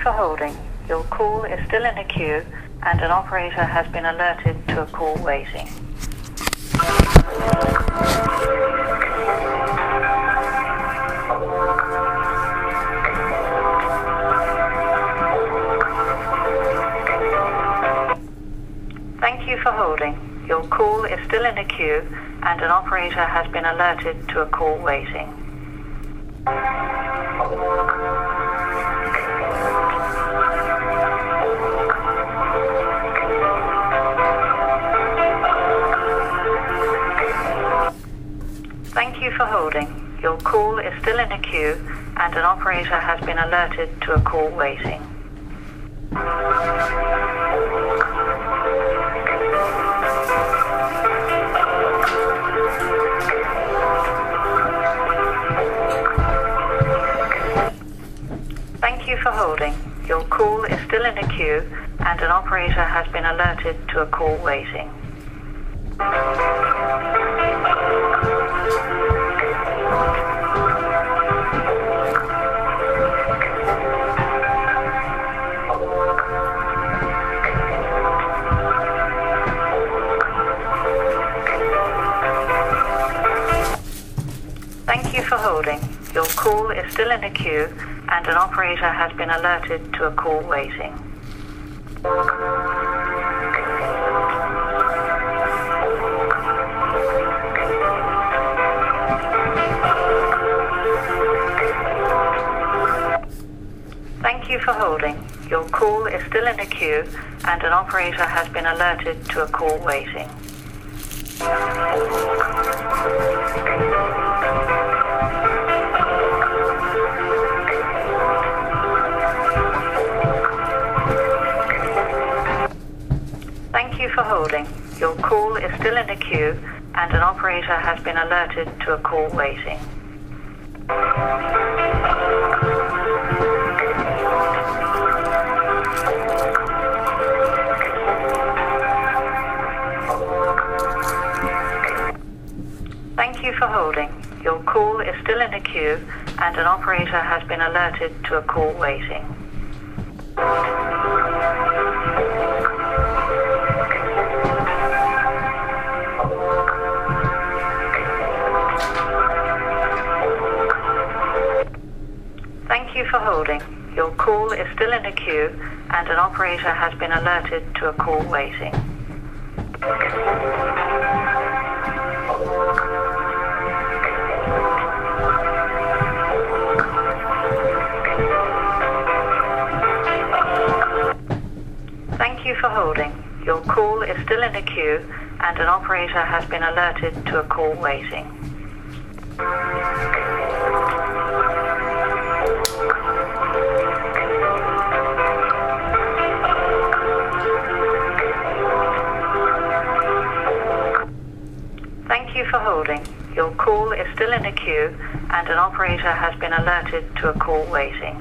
for holding. Your call is still in a queue and an operator has been alerted to a call waiting. Thank you for holding. Your call is still in a queue and an operator has been alerted to a call waiting. Thank you for holding. Your call is still in a queue and an operator has been alerted to a call waiting. Thank you for holding. Your call is still in a queue and an operator has been alerted to a call waiting. Thank you for holding. Your call is still in a queue and an operator has been alerted to a call waiting. Thank you for holding. Your call is still in a queue and an operator has been alerted to a call waiting. Thank you for holding. Your call is still in a queue and an operator has been alerted to a call waiting. Thank you for holding. Your call is still in a queue and an operator has been alerted to a call waiting. Thank you for holding. Your call is still in a queue and an operator has been alerted to a call waiting. Thank you for holding. Your call is still in a queue and an operator has been alerted to a call waiting. Thank you for holding. Your call is still in a queue and an operator has been alerted to a call waiting.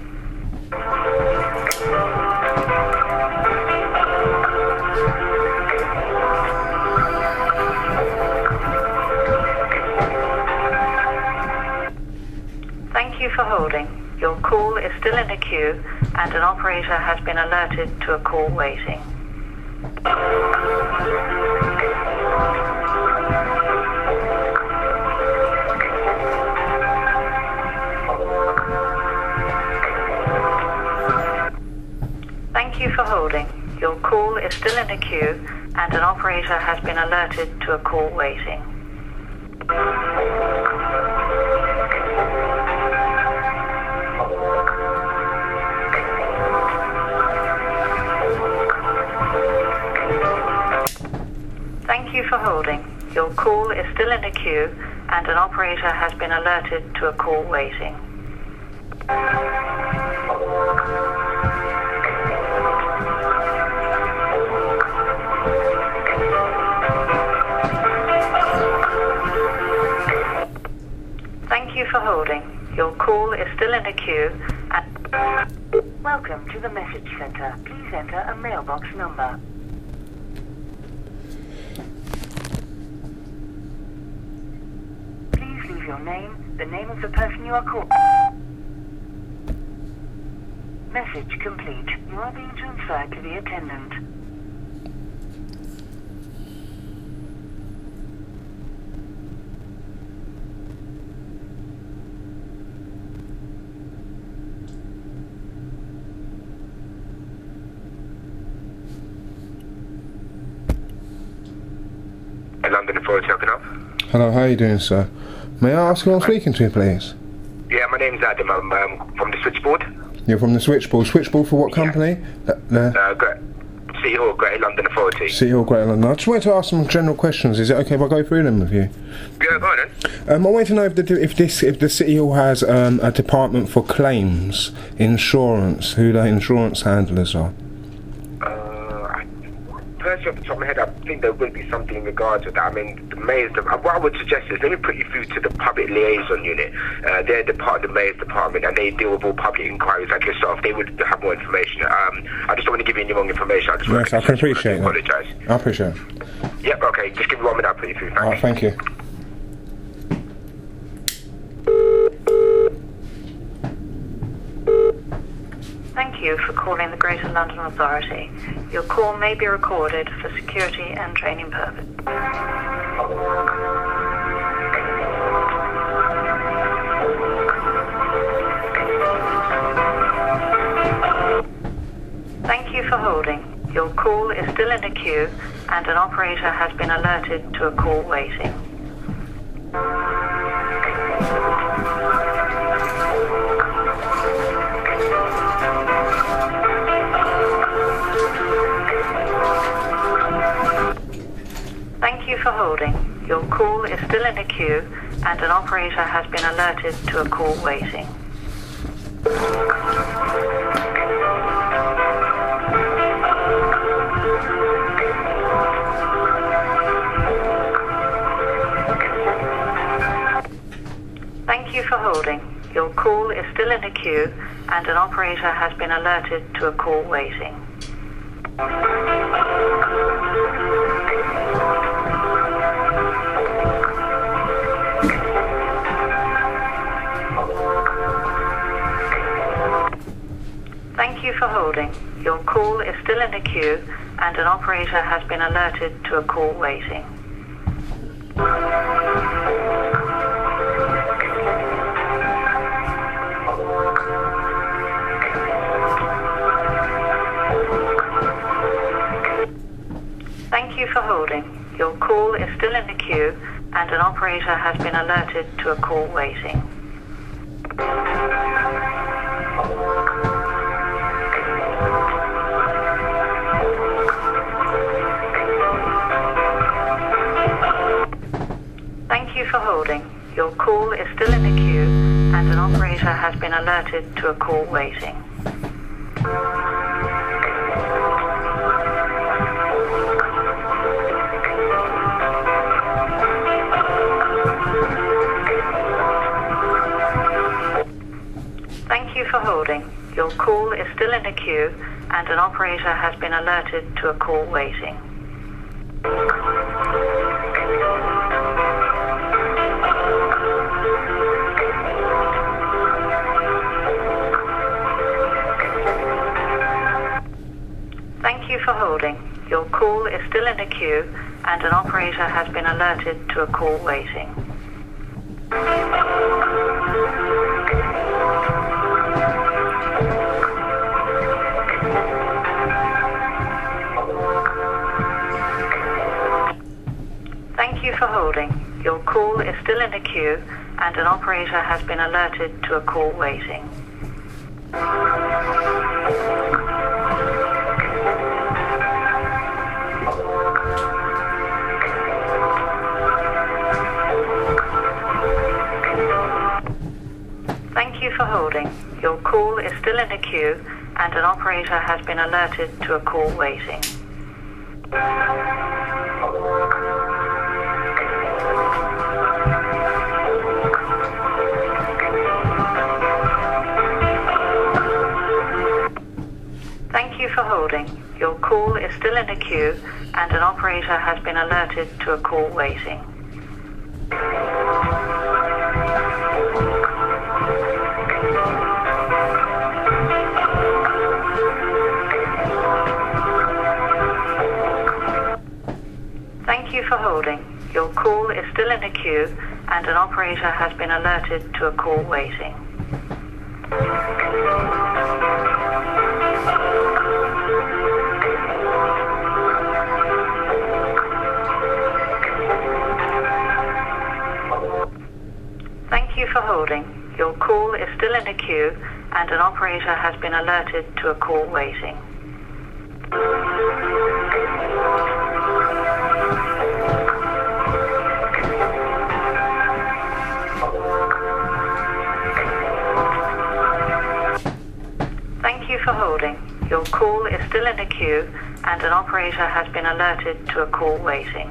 Thank you for holding. Your call is still in a queue and an operator has been alerted to a call waiting. Thank you for holding. Your call is still in a queue and an operator has been alerted to a call waiting. Thank you for holding. Your call is still in a queue and an operator has been alerted to a call waiting. Thank you for holding. Your call is still in a queue and... Welcome to the message center. Please enter a mailbox number. Please leave your name, the name of the person you are calling. Message complete. You are being transferred to the attendant. London Authority, how can I help? Hello, how are you doing, sir? May I ask who I'm speaking to, please? Yeah, my name's Adam. I'm from the switchboard. You're from the switchboard. Switchboard for what company? City Hall, Greater London Authority. City Hall, Greater London. I just wanted to ask some general questions. Is it okay if I go through them with you? Yeah, go on then. I wanted to know if the City Hall has a department for claims, insurance, who the insurance handlers are. Personally, off the top of my head, I think there will be something in regards to that. I mean, the mayor's. What I would suggest is let me put you through to the public liaison unit. They're the part of the mayor's department, and they deal with all public inquiries like yourself. They would have more information. I just don't want to give you any wrong information. I just want Yes, I can appreciate that. Apologise. I appreciate it. Yep. Okay. Just give me 1 minute. I'll put you through. Thanks. Thank you. Thank you for calling the Greater London Authority. Your call may be recorded for security and training purposes. Thank you for holding. Your call is still in the queue and an operator has been alerted to a call waiting. Thank you for holding. Your call is still in the queue and an operator has been alerted to a call waiting. Thank you for holding. Your call is still in the queue and an operator has been alerted to a call waiting. Thank you for holding. Your call is still in the queue and an operator has been alerted to a call waiting. Thank you for holding. Your call is still in the queue and an operator has been alerted to a call waiting. Thank you for holding. Your call is still in the queue and an operator has been alerted to a call waiting. Thank you for holding. Your call is still in the queue and an operator has been alerted to a call waiting. Thank you for holding. Your call is still in the queue and an operator has been alerted to a call waiting. Thank you for holding. Your call is still in the queue and an operator has been alerted to a call waiting. Thank you for holding. Your call is still in the queue and an operator has been alerted to a call waiting. Thank you for holding. Your call is still in the queue and an operator has been alerted to a call waiting. Thank you for holding. Your call is still in a queue and an operator has been alerted to a call waiting. Thank you for holding. Your call is still in a queue and an operator has been alerted to a call waiting. Thank you for holding. Your call is still in a queue and an operator has been alerted to a call waiting.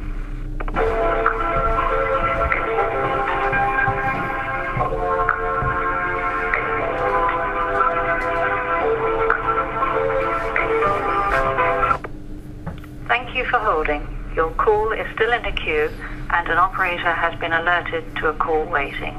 Thank you for holding. Your call is still in a queue and an operator has been alerted to a call waiting.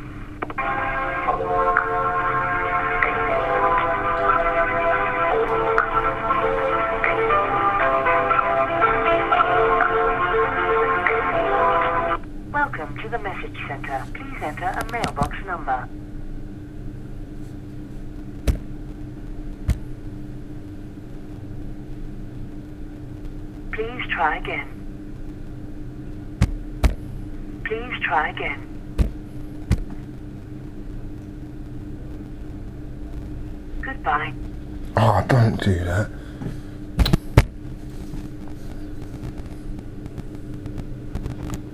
Welcome to the message center. Please enter a mailbox number. Please try again. Please try again. Goodbye. Oh, don't do that.